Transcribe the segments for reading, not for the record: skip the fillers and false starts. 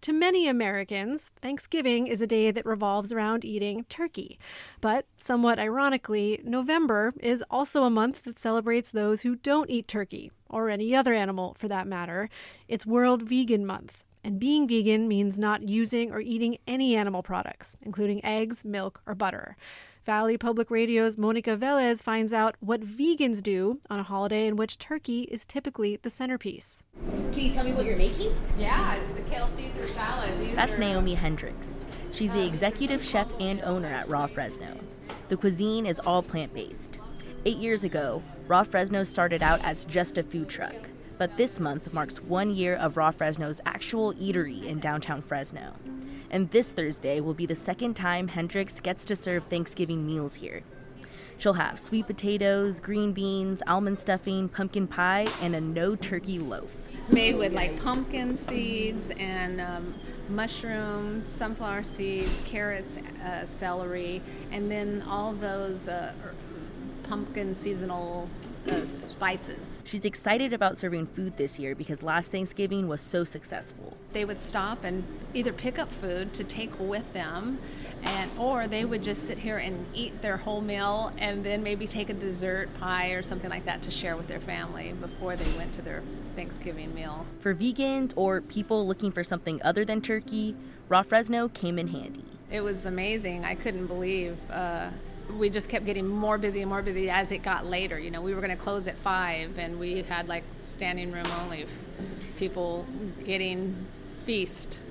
To many Americans, Thanksgiving is a day that revolves around eating turkey. But somewhat ironically, November is also a month that celebrates those who don't eat turkey, or any other animal for that matter. It's World Vegan Month. And being vegan means not using or eating any animal products, including eggs, milk, or butter. Valley Public Radio's Monica Velez finds out what vegans do on a holiday in which turkey is typically the centerpiece. Can you tell me what you're making? Yeah, it's the kale Caesar salad. That's Naomi Hendricks. She's the executive chef and owner at Raw Fresno. The cuisine is all plant-based. 8 years ago, Raw Fresno started out as just a food truck. But this month marks 1 year of Raw Fresno's actual eatery in downtown Fresno. And this Thursday will be the second time Hendricks gets to serve Thanksgiving meals here. She'll have sweet potatoes, green beans, almond stuffing, pumpkin pie, and a no-turkey loaf. It's made with like pumpkin seeds and mushrooms, sunflower seeds, carrots, celery, and then all those pumpkin seasonal spices. She's excited about serving food this year because last Thanksgiving was so successful. They would stop and either pick up food to take with them, or they would just sit here and eat their whole meal and then maybe take a dessert pie or something like that to share with their family before they went to their Thanksgiving meal. For vegans or people looking for something other than turkey, Raw Fresno came in handy. It was amazing. I couldn't believe we just kept getting more busy and more busy as it got later. You know, we were going to close at 5, and we had like standing room only, people getting feast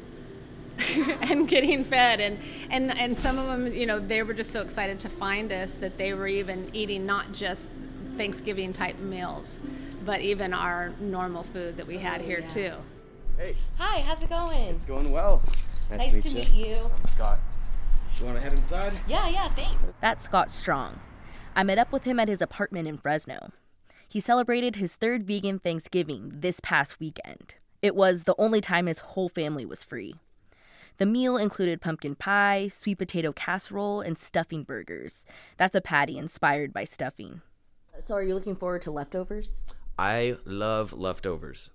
and getting fed. And some of them, you know, they were just so excited to find us that they were even eating not just Thanksgiving type meals, but even our normal food that we had here too. Hey. Hi, how's it going? It's going well. Nice to meet you. I'm Scott. You want to head inside? Yeah, thanks. That's Scott Strong. I met up with him at his apartment in Fresno. He celebrated his 3rd vegan Thanksgiving this past weekend. It was the only time his whole family was free. The meal included pumpkin pie, sweet potato casserole, and stuffing burgers. That's a patty inspired by stuffing. So are you looking forward to leftovers? I love leftovers.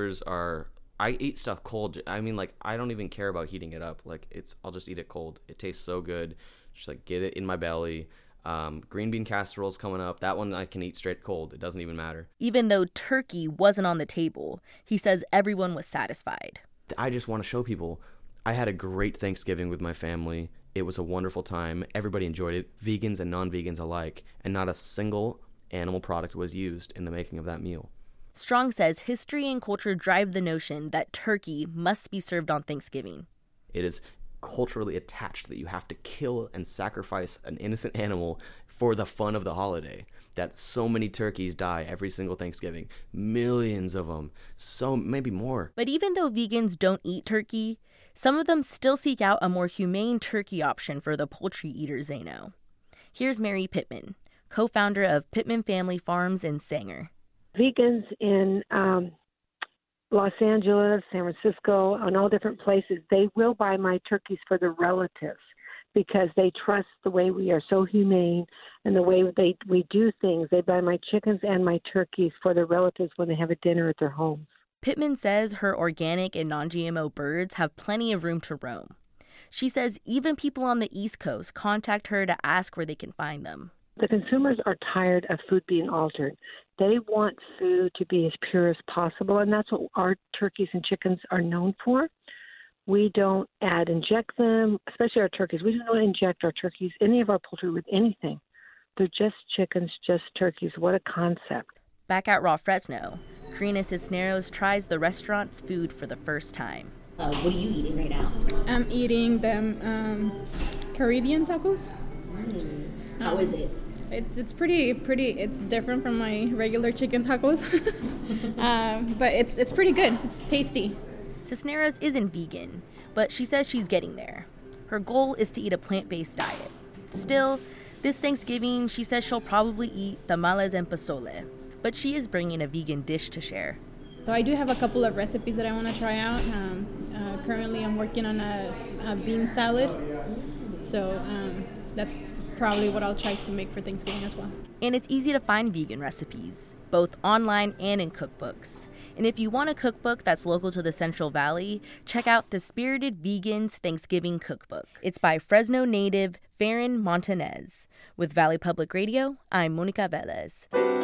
I eat stuff cold. I mean, like, I don't even care about heating it up. Like, I'll just eat it cold. It tastes so good. Just, like, get it in my belly. Green bean casserole's coming up. That one I can eat straight cold. It doesn't even matter. Even though turkey wasn't on the table, he says everyone was satisfied. I just want to show people I had a great Thanksgiving with my family. It was a wonderful time. Everybody enjoyed it, vegans and non-vegans alike. And not a single animal product was used in the making of that meal. Strong says history and culture drive the notion that turkey must be served on Thanksgiving. It is culturally attached that you have to kill and sacrifice an innocent animal for the fun of the holiday. That so many turkeys die every single Thanksgiving. Millions of them. So maybe more. But even though vegans don't eat turkey, some of them still seek out a more humane turkey option for the poultry eaters they know. Here's Mary Pittman, co-founder of Pittman Family Farms in Sanger. Vegans in Los Angeles, San Francisco, and all different places, they will buy my turkeys for their relatives because they trust the way we are so humane and the way we do things. They buy my chickens and my turkeys for their relatives when they have a dinner at their homes. Pittman says her organic and non-GMO birds have plenty of room to roam. She says even people on the East Coast contact her to ask where they can find them. The consumers are tired of food being altered. They want food to be as pure as possible, and that's what our turkeys and chickens are known for. We don't inject them, especially our turkeys. We don't inject our turkeys, any of our poultry, with anything. They're just chickens, just turkeys. What a concept. Back at Raw Fresno, Karina Cisneros tries the restaurant's food for the first time. What are you eating right now? I'm eating them Caribbean tacos. How is it? It's pretty. It's different from my regular chicken tacos, but it's pretty good. It's tasty. Cisneros isn't vegan, but she says she's getting there. Her goal is to eat a plant-based diet. Still, this Thanksgiving, she says she'll probably eat tamales and pozole, but she is bringing a vegan dish to share. So I do have a couple of recipes that I want to try out. Currently, I'm working on a bean salad, so that's probably what I'll try to make for Thanksgiving as well. And it's easy to find vegan recipes, both online and in cookbooks. And if you want a cookbook that's local to the Central Valley, check out the Spirited Vegans Thanksgiving Cookbook. It's by Fresno native Farron Montanez. With Valley Public Radio, I'm Monica Velez.